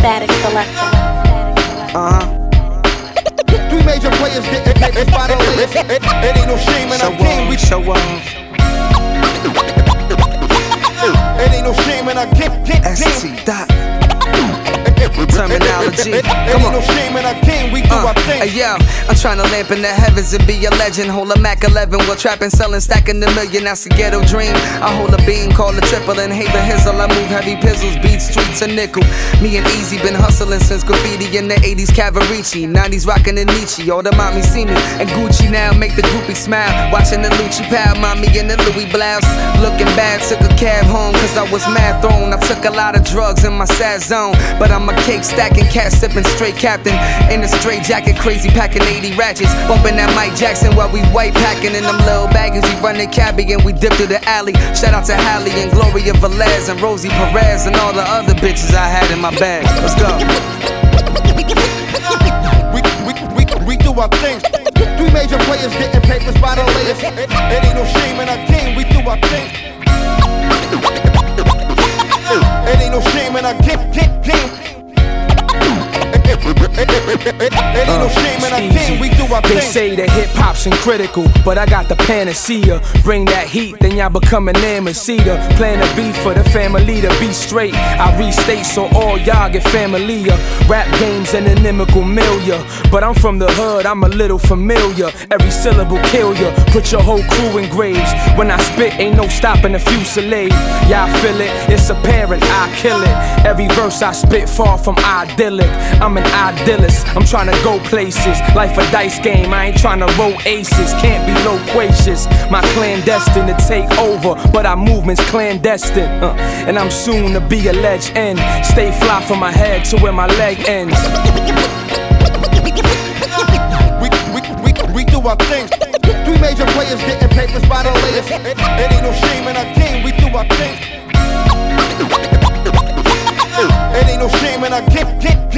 Static Selector. Three major players getting paid by the layers. It ain't no shame in our game. We show off. It ain't no shame in our game. ST Dot. Terminology. Come on. Ain't no shame in our game. We do our thing. Hey, yo, I'm trying to lamp in the heavens and be a legend. Hold a Mac 11 while trapping, selling, stacking the million. That's a ghetto dream. I hold a beam, call a triple and hate the hizzle. I move heavy pizzles, beat streets a nickel. Me and Easy been hustling since graffiti in the 80s, Cavarici. 90s rocking the Nietzsche. All the mommy see me and Gucci now make the groupie smile. Watching the Lucci pal, mommy in the Louis blouse. Looking bad, took a cab home cause I was mad thrown. I took a lot of drugs in my sad zone, but I'm a cake stacking, cat sipping, straight captain. In a straight jacket, crazy packing 80 ratchets. Bumping that Mike Jackson while we white packing in them little baggies. We running cabbie and we dip through the alley. Shout out to Halle and Gloria Velez and Rosie Perez and all the other bitches I had in my bag. Let's go. We do our thing. Three major players getting papers by the layers. It ain't no shame in our game. We do our thing. It ain't no shame in our game. It ain't no shame in our game, we do our thing. They say that hip hop's critical, but I got the panacea. Bring that heat, then y'all become an ambassador. Plan a beef for the family to be straight. I restate so all y'all get familiar. Rap game's an inimical milieu, but I'm from the hood, I'm a little familiar. Every syllable kill ya, put your whole crew in graves. When I spit, ain't no stopping the fusillade. Y'all feel it, it's apparent, I kill it. Every verse I spit far from idyllic. I'm an idealist, I'm trying to go places. Life a dice game, I ain't trying to roll aces. Can't be loquacious, my clandestine to take over, but our movement's clandestine. And I'm soon to be a legend. Stay fly from my head to where my leg ends. We do our thing. Three major players getting papers by the layers. It ain't no shame in our game, we do our thing. It ain't no shame in our game.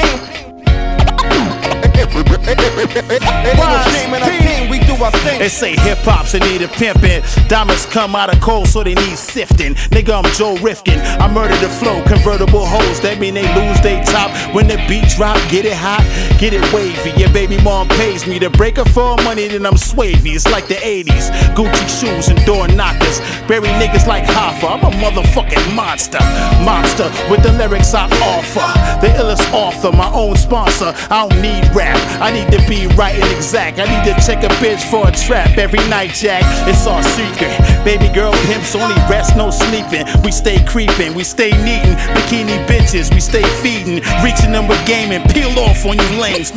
It ain't no shame in our game, we do our thing. They say hip hop's in need of pimping. Diamonds come out of coal, so they need sifting. Nigga, I'm Joe Rifkin. I murder the flow, convertible hoes. That mean they lose they top. When the beat drop, get it hot, get it wavy. Your baby mom pays me to break her for money, then I'm swavy. It's like the 80s. Gucci shoes and door knockers. Bury niggas like Hoffa. I'm a motherfucking monster. Monster with the lyrics I offer. The illest author, my own sponsor. I don't need rap, I need to be right and exact. I need to check a bitch for a trap every night, Jack. It's our secret. Baby girl pimps only rest, no sleeping. We stay creeping, we stay neatin'. Bikini bitches, we stay feeding. Reaching them with game and peel off on you lames.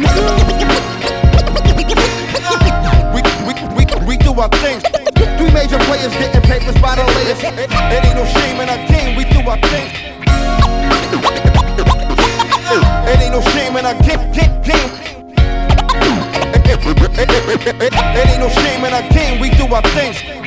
We do our thing. Three major players getting papers by the layers. It ain't no shame in our game, we do our thing. It ain't no shame in our game. It ain't no shame in our game, we do our thing.